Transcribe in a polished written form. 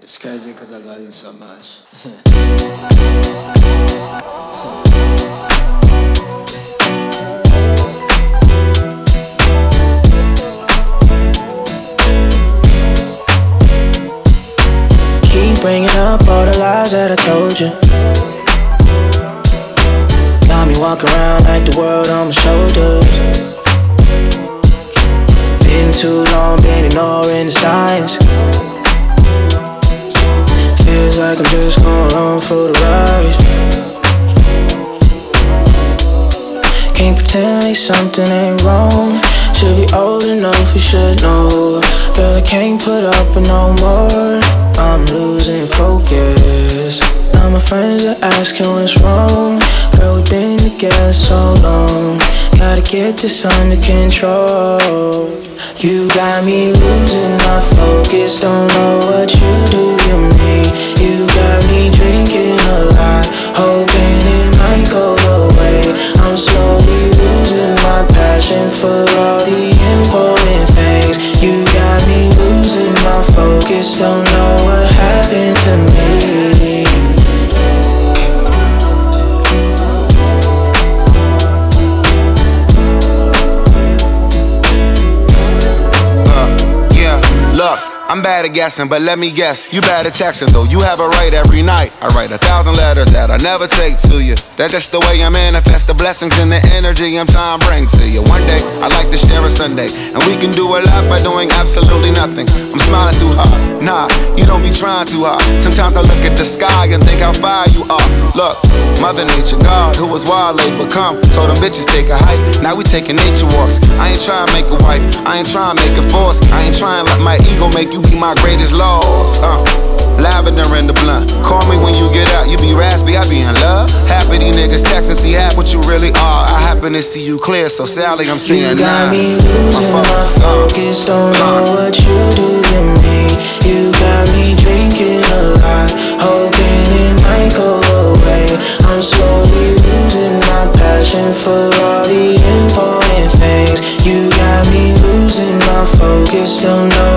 It's crazy cause I love you so much. Keep bringing up all the lies that I told you. Got me walking around like the world on my shoulders. Been too long, been ignoring the signs. Feels like I'm just going along for the ride. Can't pretend like something ain't wrong. Should be old enough, you should know. Girl, I can't put up with no more. I'm losing focus. Now my friends are asking what's wrong. Girl, we've been together so long. Gotta get this under control. You got me losing my focus. Don't know what you do to me. You got me drinking a lot, hoping it might go away. I'm slowly losing my passion for all the important things. You got me losing my focus. Don't know what happened to me. Look, I'm bad at guessing, but let me guess. You bad at texting, though. You have a right every night. I write 1,000 letters that I never take to you. That's just the way I manifest the blessings and the energy I'm trying to bring to you. One day, I'd like to share a Sunday, and we can do a lot by doing absolutely nothing. I'm smiling too hard. Nah, you don't be trying too hard. Sometimes I look at the sky and think how far you are. Look, Mother Nature, God, who was wild late but come. Told them bitches take a hike. Now we taking nature walks. I ain't trying to make a wife. I ain't trying to make a force. I ain't trying to let my ego make you be my greatest loss. Lavender in the blunt. Call me when you get out. You be raspy, I be in love. Happy these niggas texting, see half what you really are. I happen to see you clear, so Sally, I'm seeing now. You got me losing my focus. Don't know what you do to me. You got me drinking a lot, hoping it might go away. I'm slowly losing my passion for all the important things. You got me losing my focus. Don't know